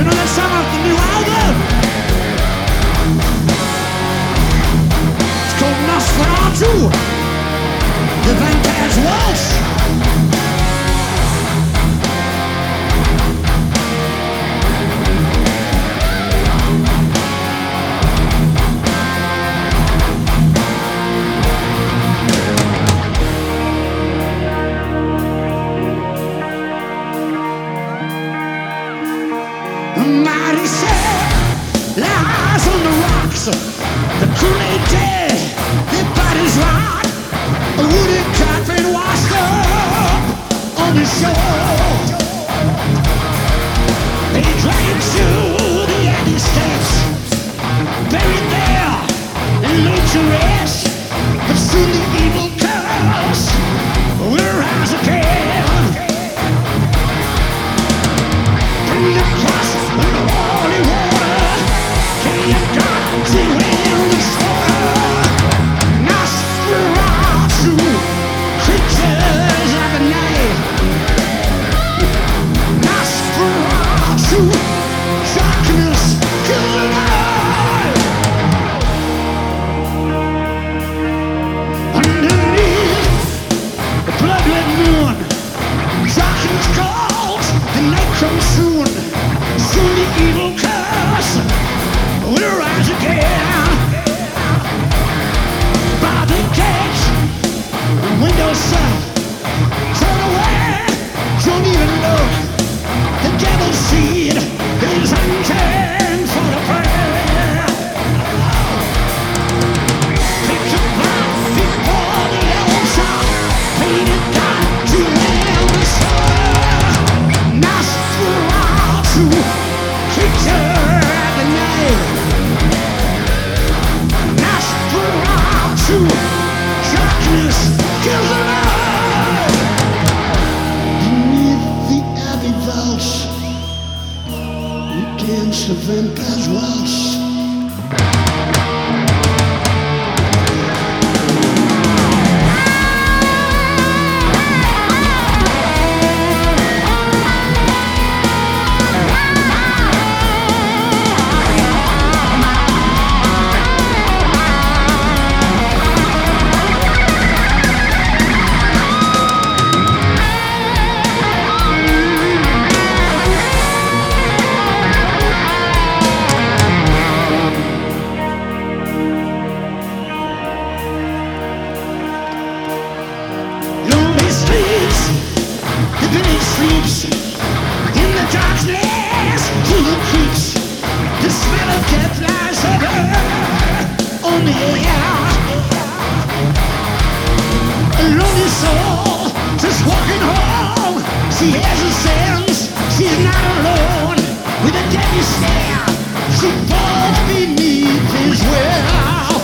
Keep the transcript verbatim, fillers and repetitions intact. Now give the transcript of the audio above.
You know that song off the new album? It's called Nosferatu, the Vampire's Waltz. The mighty sail lies on the rocks. The Kool-Aid dead, their bodies rot. A wooden coffin washed up on the shore. They drag to the United States, buried there and laid to rest. But soon the evil curse will rise again. Bring the cross and the holy water. Can you God to end the slaughter? Nosferatu, creatures of the night. Nosferatu, darkness, kill the light. Underneath the blood-red moon, darkness calls, the night comes soon. Soon the evil curse will rise again. By the gates, the windows shut. Turn away, don't even look. The devil's seed is hunting for the prey. Pick your blood before the elves are painted down to end the sun. Nosferatu, creature of the night. Nosferatu, darkness, kill the light. Beneath the abbey vaults, we dance the vampire's waltz. Lonely streets, the village sleeps in the darkness, full of creeps. The smell of death lies heavy on the air. A lonely soul just walking home. She has a sense she's not alone. With a deadly stare, she falls beneath his will.